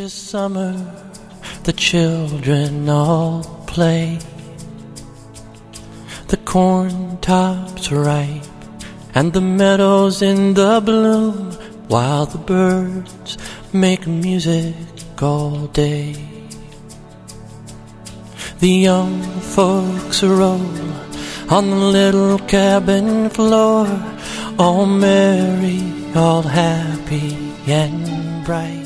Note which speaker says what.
Speaker 1: 'Tis summer, the children all play. The corn tops ripe and the meadows in the bloom, while the birds make music all day. The young folks roll on the little cabin floor, all merry, all happy and bright.